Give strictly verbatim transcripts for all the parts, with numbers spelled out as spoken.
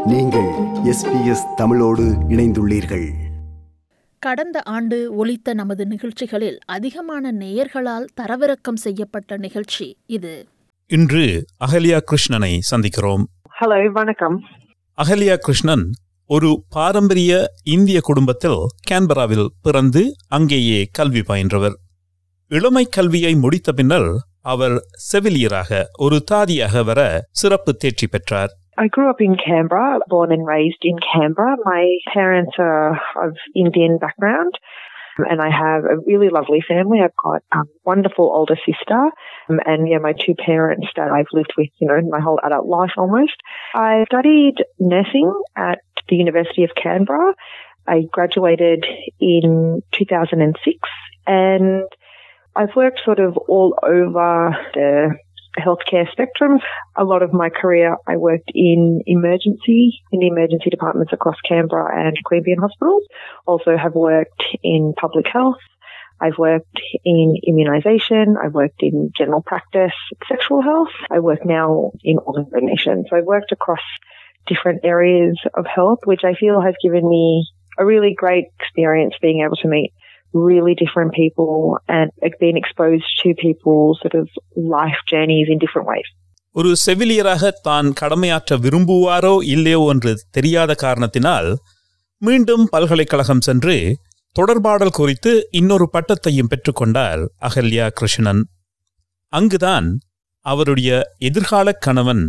நீங்கள் S B S தமிழோடு இணைந்துள்ளீர்கள். கடந்த ஆண்டு ஒலித்த நமது நிகழ்ச்சிகளில் அதிகமான நேயர்களால் தரவிறக்கம் செய்யப்பட்ட நிகழ்ச்சி இது. இன்று அகல்யா கிருஷ்ணனை சந்திக்கிறோம். ஹலோ, வணக்கம். அகல்யா கிருஷ்ணன் ஒரு பாரம்பரிய இந்திய குடும்பத்தில் கேன்பராவில் பிறந்து அங்கேயே கல்வி பயின்றவர். இளமை கல்வியை முடித்த பின்னர் அவர் செவிலியராக ஒரு தாதியாக வர சிறப்பு தேர்ச்சி பெற்றார். I grew up in Canberra, born and raised in Canberra. My parents are of Indian background and I have a really lovely family. I've got a wonderful older sister um, and yeah, my two parents that I've lived with, you know, my whole adult life almost. I studied nursing at the University of Canberra. I graduated in two thousand six and I've worked sort of all over the healthcare spectrum. A lot of my career I worked in emergency, in the emergency departments across Canberra and Queanbeyan hospitals. Also have worked in public health. I've worked in immunisation. I've worked in general practice, sexual health. I work now in organ donation. So I've worked across different areas of health, which I feel has given me a really great experience being able to meet really different people and being exposed to people's sort of life journeys in different ways. ஒரு செவிலியராக தான் கடமையாற்ற விரும்புவாரோ இல்லையோ என்று தெரியாத காரணத்தினால் மீண்டும் பல்கலைக்கழகம் சென்று தொடர்பாடல் குறித்து இன்னொரு பட்டத்தையும் பெற்றுக்கொண்டார் அகல்யா கிருஷ்ணன். அங்குதான் அவருடைய எதிர்கால கணவன்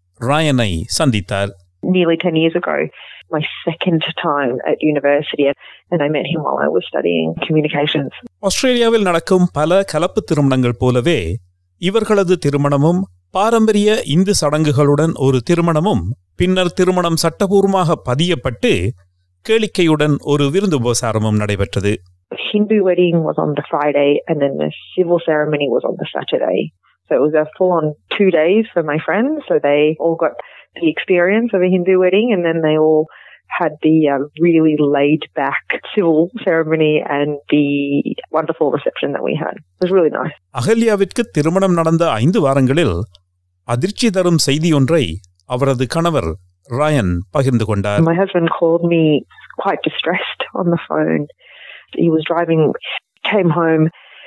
ராயனை சந்தித்தார். Nearly ten years ago, my second time at university, and I met him while I was studying communications. ஆஸ்திரேலியாவில் நடக்கும் பல கலப்பு திருமணங்கள் போலவே இவர்களது திருமணமும் பாரம்பரிய இந்து சடங்குகளுடன் ஒரு திருமணமும் பின்னர் திருமணம் சட்டபூர்வமாக பதியப்பட்டு கேளிக்கையுடன் ஒரு விருந்துபசாரமும் நடைபெற்றது. Hindu wedding was on the Friday and then the civil ceremony was on the Saturday. So it was a full-on two days for my friends. So they all got the experience of a Hindu wedding and then they all had the uh, really laid-back civil ceremony and the wonderful reception that we had. It was really nice. அகல்யாவிற்கு திருமணம் நடந்த ஐந்து வாரங்களில் அதிர்ச்சி தரும் செய்தி ஒன்றை அவரது கணவர் ராயன் பகிர்ந்து கொண்டார். My husband called me quite distressed on the phone. He was driving, came home.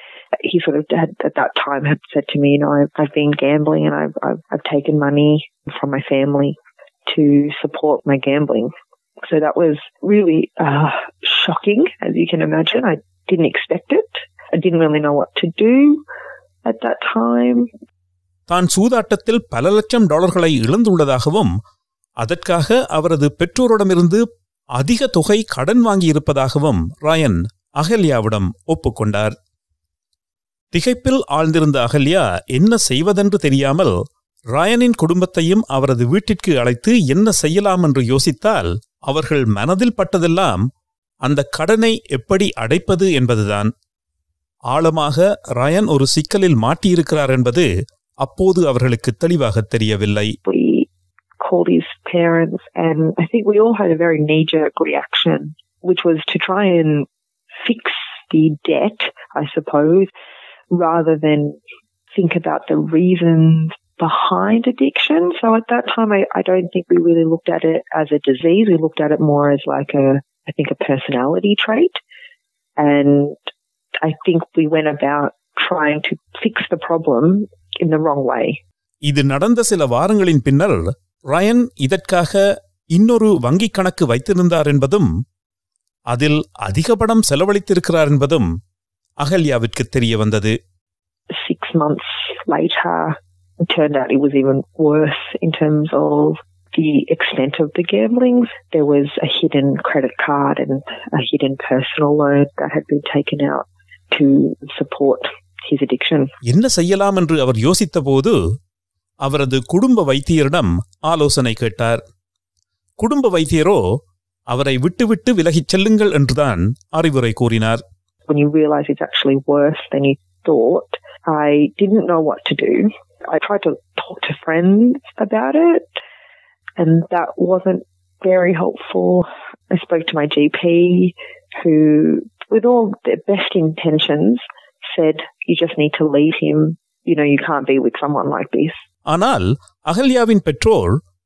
He sort of had, at that time had said to me, you know, I've, I've been gambling and I've, I've, I've taken money from my family to support my gambling. So that was really uh, shocking, as you can imagine. I didn't expect it. I didn't really know what to do at that time. தான் சூதாட்டத்தில் பல லட்சம் டாலர்களை இழந்துள்ளதாகவும் அதற்காக அவரது பெற்றோரிடமிருந்து அதிக தொகை கடன் வாங்கியிருப்பதாகவும் ராயன் அகல்யாவிடம் ஒப்புக்கொண்டார். திகைப்பில் ஆழ்ந்திருந்த அகல்யா என்ன செய்வதென்று தெரியாமல் ராயனின் குடும்பத்தையும் அவரது வீட்டிற்கு அழைத்து என்ன செய்யலாம் என்று யோசித்தால் அவர்கள் மனதில் பட்டதெல்லாம் அந்த கடனை எப்படி அடைப்பது என்பதுதான். ஆழமாக ராயன் ஒரு சிக்கலில் மாட்டியிருக்கிறார் என்பது அப்போது அவர்களுக்கு தெளிவாக தெரியவில்லை. We called his parents and I think we all had a very knee-jerk reaction, which was to try and fix the debt, I suppose, rather than think about the reasons behind addiction. So at that time, I, I don't think we really looked at it as a disease. We looked at it more as like a, I think, a personality trait. And I think we went about trying to fix the problem in the wrong way. இது நடந்த சில வாரங்களின் பின்னர் ராயன் இதற்காக இன்னொரு வங்கி கணக்கு வைத்திருந்தார் என்பதும் அதில் அதிக பணம் செலவழித்திருக்கிறார் என்பதும் அகல்யாவிற்கு தெரிய வந்தது. Six months later, it turned out it was even worse in terms of the extent of the gambling. There was a hidden credit card and a hidden personal loan that had been taken out to support his addiction. என்ன செய்யலாம் என்று அவர் யோசித்த போது அவரது குடும்ப வைத்தியரிடம் ஆலோசனை கேட்டார். குடும்ப வைத்தியரோ அவரை விட்டுவிட்டு விலகிச் செல்லுங்கள் என்றுதான் அறிவுரை கூறினார். When you realize it's actually worse than you thought, I didn't know what to do. I tried to talk to friends about it, and that wasn't very helpful. I spoke to my G P, who, with all their best intentions, said, you just need to leave him. You know, you can't be with someone like this. ஆனால் அகல்யாவின் பெற்றோர்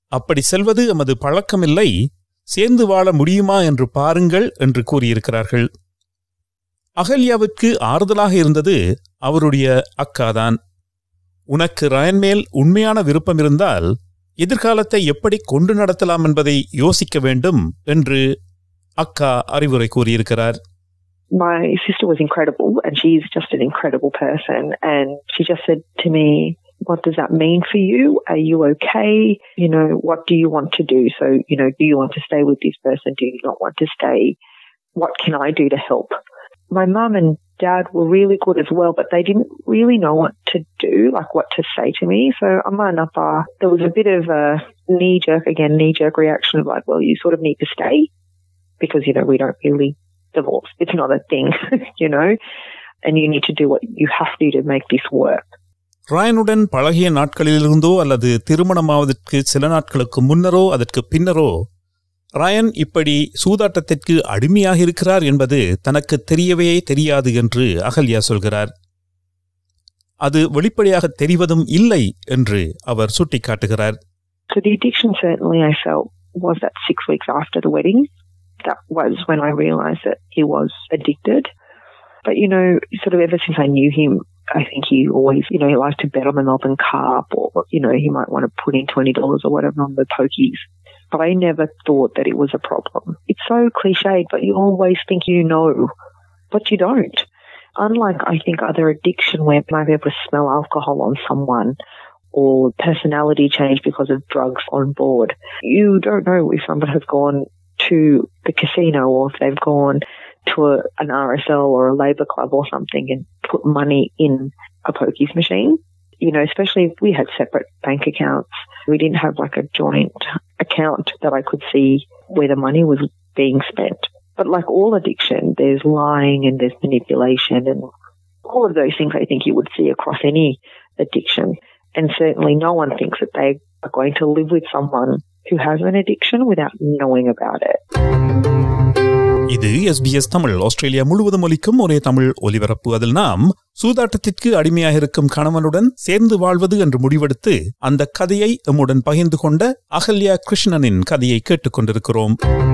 அப்படி செல்வது எமது பழக்கமில்லை, சேர்ந்து வாழ முடியுமா என்று பாருங்கள் என்று கூறியிருக்கிறார்கள். அகல்யாவுக்கு ஆறுதலாக இருந்தது அவருடைய அக்காதான். உனக்கு ரயன் மேல் உண்மையான விருப்பம் இருந்தால் எதிர்காலத்தை எப்படி கொண்டு நடத்தலாம் என்பதை யோசிக்க வேண்டும் என்று அக்கா அறிவுரை கூறியிருக்கிறார். My sister was incredible, and she's just an incredible person, and she just said to me, what does that mean for you? Are you okay? You know, what do you want to do? So, you know, do you want to stay with this person? Do you not want to stay? What can I do to help? My mum and dad were really good as well, but they didn't really know what to do, like what to say to me. So, Amma and Appa, there was a bit of a knee-jerk, again, knee-jerk reaction of like, well, you sort of need to stay because, you know, we don't really divorce. It's not a thing, you know, and you need to do what you have to do to make this work. ராயனுடன் பழகிய நாட்களிலிருந்தோ அல்லது திருமணமாவதற்கு சில நாட்களுக்கு முன்னரோ அதற்கு பின்னரோ ராயன் இப்படி சூதாட்டத்திற்கு அடிமையாக இருக்கிறார் என்பது தனக்கு தெரியவே தெரியாது என்று அகல்யா சொல்கிறார். அது வெளிப்படையாக தெரிவதும் இல்லை என்று அவர் சுட்டிக்காட்டுகிறார். So the addiction certainly I felt was that six weeks after the wedding. That was when I realised that he was addicted. But, you know, sort of ever since I knew him, I think he always, you know, he likes to bet on the Melbourne Cup, or, you know, he might want to put in twenty dollars or whatever on the pokies. But I never thought that it was a problem. It's so cliched, but you always think you know, but you don't. Unlike, I think, other addiction where you might be able to smell alcohol on someone or personality change because of drugs on board, you don't know if someone has gone to the casino or if they've gone to a, an R S L or a Labour Club or something and put money in a pokies machine. You know, especially if we had separate bank accounts. We didn't have like a joint account that I could see where the money was being spent. But like all addiction, there's lying and there's manipulation and all of those things I think you would see across any addiction. And certainly no one thinks that they are going to live with someone who has an addiction without knowing about it. இது S B S தமிழ், Australia முழுவதும் ஒலிக்கும் ஒரே தமிழ் ஒலிபரப்பு. அதில் நாம் சூதாட்டத்திற்கு அடிமையாக இருக்கும் கணவனுடன் சேர்ந்து வாழ்வது என்று முடிவெடுத்து அந்த கதையை எம்முடன் பகிர்ந்து கொண்ட அகல்யா கிருஷ்ணனின் கதையை கேட்டுக்கொண்டிருக்கிறோம்.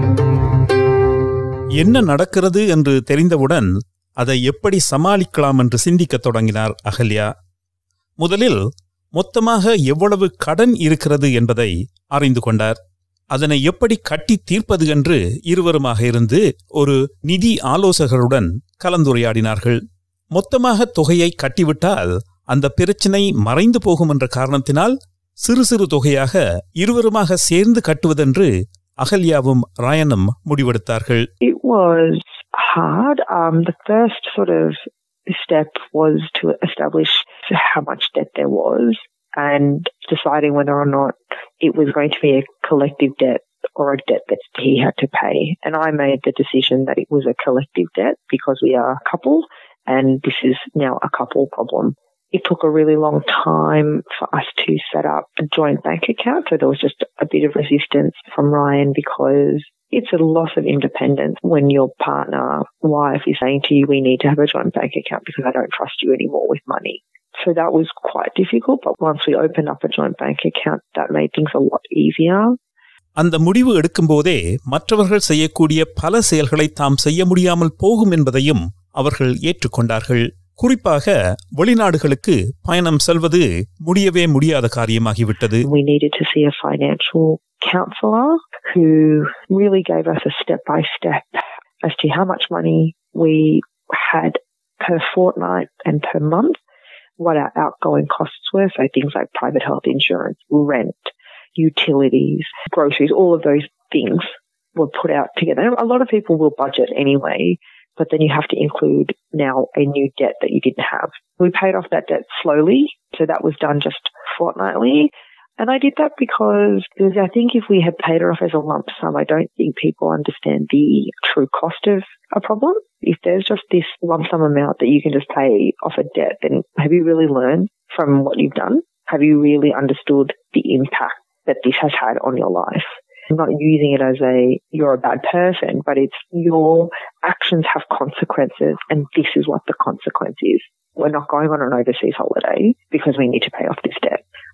என்ன நடக்கிறது என்று தெரிந்தவுடன் அதை எப்படி சமாளிக்கலாம் என்று சிந்திக்கத் தொடங்கினார் அகல்யா. முதலில் மொத்தமாக எவ்வளவு கடன் இருக்கிறது என்பதை அறிந்து கொண்டார். அதனை எப்படி கட்டி தீர்ப்பது என்று இருவருமாக இருந்து ஒரு நிதி ஆலோசகருடன் கலந்துரையாடினார்கள். மொத்தமாக தொகையை கட்டிவிட்டால் அந்த பிரச்சினை மறைந்து போகும் என்ற காரணத்தினால் சிறு சிறு தொகையாக இருவருமாக சேர்ந்து கட்டுவதென்று அகல்யாவும் ராயனும் முடிவெடுத்தார்கள். It was hard. Um, the first sort of step was to establish how much debt there was and deciding whether or not it was going to be a collective debt or a debt that he had to pay. And I made the decision that it was a collective debt because we are a couple and this is now a couple problem. It took a really long time for us to set up a joint bank account. So there was just a bit of resistance from Ryan because it's a loss of independence when your partner, wife, is saying to you, we need to have a joint bank account because I don't trust you anymore with money. So that was quite difficult, but once we opened up a joint bank account, that made things a lot easier. அந்த முடிவு எடுக்கும்போதே மற்றவர்கள் செய்யக்கூடிய பல செயல்களை தாம் செய்ய முடியாமல் போகும் என்பதையும் அவர்கள் ஏற்றுக்கொண்டார்கள். குறிப்பாக வெளிநாடுகளுக்கு பயணம் செல்வது முடியவே முடியாத காரியமாகிவிட்டது. We needed to see a financial counselor who really gave us a step-by-step as to how much money we had per fortnight and per month, what our outgoing costs were, so things like private health insurance, rent, utilities, groceries, all of those things were put out together. A lot of people will budget anyway, but then you have to include now a new debt that you didn't have. We paid off that debt slowly, so that was done just fortnightly. And I did that because, because I think if we had paid it off as a lump sum, I don't think people understand the true cost of a problem. If there's just this lump sum amount that you can just pay off a debt, then have you really learned from what you've done? Have you really understood the impact that this has had on your life? I'm not using it as a, you're a bad person, but it's your actions have consequences and this is what the consequence is. We're not going on an overseas holiday because we need to pay off this debt.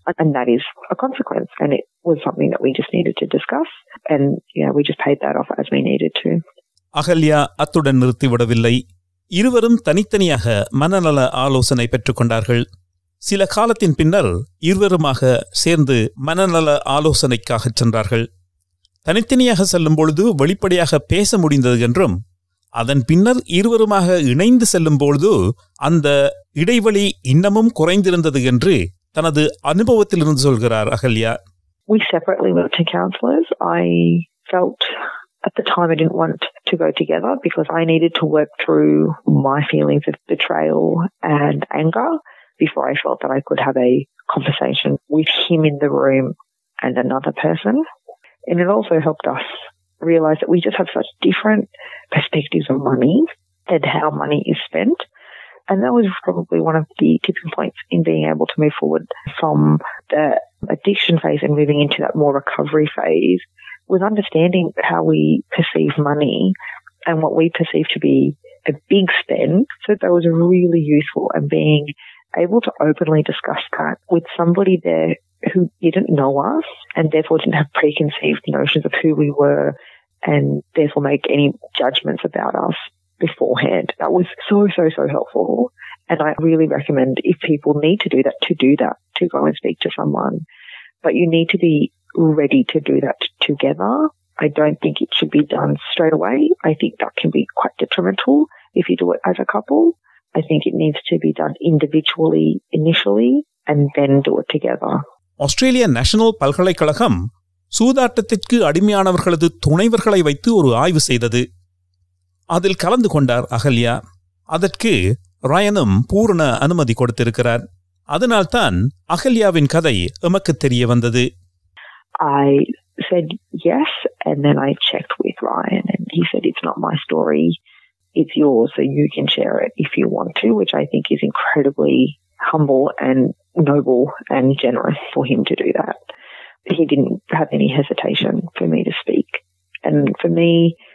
And that is a consequence. And it was something that we just needed to discuss. And, you know, we just paid that off as we needed to. Ahalya அத்துடன் நிறுத்திவிடவில்லை. இருவரும் தனித்தனியாக மனநல ஆலோசனை பெற்றுக் கொண்டார்கள். சில காலத்தின் பின்னர் இருவருமாக சேர்ந்து மனநல ஆலோசனைக்காக சென்றார்கள். தனித்தனியாக செல்லும் பொழுது வெளிப்படையாக பேச முடிந்தது என்றும், அதன் பின்னர் இருவருமாக இணைந்து செல்லும் பொழுது அந்த இடைவெளி இன்னமும் குறைந்திருந்தது என்று தனது அனுபவத்திலிருந்து சொல்கிறார் Ahalya. We separately went to counsellors. I felt at the time I didn't want to go together because I needed to work through my feelings of betrayal and anger before I felt that I could have a conversation with him in the room and another person. And it also helped us realize that we just have such different perspectives on money and how money is spent. And that was probably one of the tipping points in being able to move forward from the addiction phase and moving into that more recovery phase, was understanding how we perceive money and what we perceive to be a big spend. So that was really useful, and being able to openly discuss that with somebody there who didn't know us and therefore didn't have preconceived notions of who we were and therefore make any judgments about us beforehand. That was so, so, so helpful. And I really recommend, if people need to do that, to do that, to go and speak to someone. But you need to be ready to do that together. I don't think it should be done straight away. I think that can be quite detrimental if you do it as a couple. I think it needs to be done individually initially and then do it together. Australian national பல்கலைக்கழகம் சூதாட்டத்திற்கு அடிமையானவர்களது துணைவர்களை வைத்து ஒரு ஆய்வு செய்தது. அதில் கலந்து கொண்டார் அகல்யா. அதற்கு ரயனும் பூரண அனுமதி கொடுத்திருக்கிறார். அதனால்தான் அகல்யாவின் கதை எமக்கு தெரிய வந்தது. I said yes, and then I checked with Ryan, and he said it's not my story, it's yours, so you can share it if you want to, which I think is incredibly humble and noble and generous for him to do that. He didn't have any hesitation for me to speak. And for me,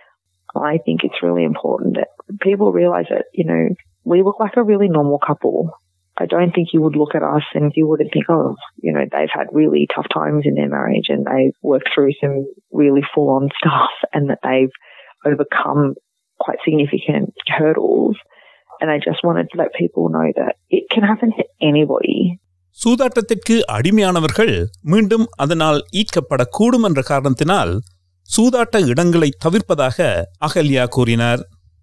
I think it's really important that people realize that, you know, we look like a really normal couple. I don't think you would look at us and you wouldn't think, oh, you know, they've had really tough times in their marriage and they've worked through some really full-on stuff and that they've overcome quite significant hurdles. And I just wanted to let people know that it can happen to anybody. சூதாட்டத்திற்கு அடிமையானவர்கள் மீண்டும் அதனால் ஈர்க்கப்படக்கூடும் என்ற காரணத்தினால் சூதாட்ட இடங்களை தவிர்ப்பதாக அகல்யா கூறினார்.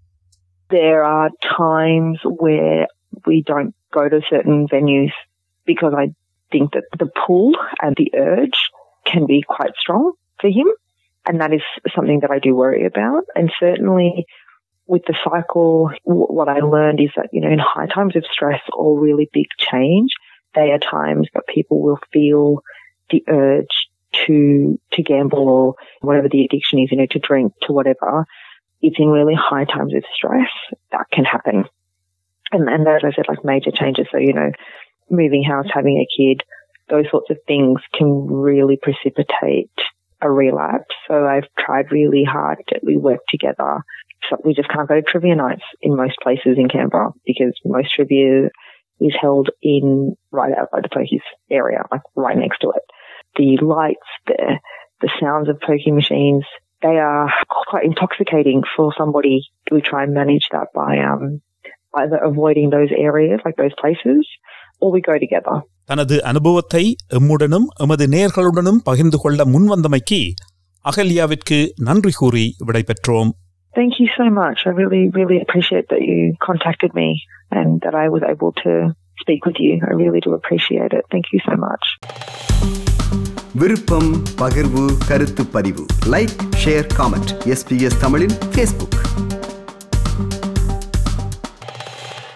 There are times where we don't go to certain venues because I think that the pull and the urge can be quite strong for him. And that is something that I do worry about. And certainly with the cycle, what I learned is that, you know, in high times of stress or really big change, they are times that people will feel the urge to to gamble or whatever the addiction is, you know, to drink, to whatever. It's in really high times of stress that can happen. And, and as I said, like major changes, so, you know, moving house, having a kid, those sorts of things can really precipitate a relapse. So I've tried really hard that we work together. So we just can't go to trivia nights in most places in Canberra because most trivia is held in right outside the pokies area, like right next to it. The lights, the the sounds of pokie machines, they are quite intoxicating for somebody. We try and manage that by um either avoiding those areas, like those places, or we go together. தனது அனுபவத்தை எம்முடனும் எமது நேயர்களுடனும் பகிர்ந்து கொள்ள முன்வந்தமைக்கு அகல்யாவிற்கு நன்றி கூறி விடைபெற்றோம். Thank you so much. I really, really appreciate that you contacted me and that I was able to speak with you. I really do appreciate it. Thank you so much. விருப்பம், பகிர்வு, கருத்து பதிவு. Like, share, comment. S B S தமிழின் Facebook.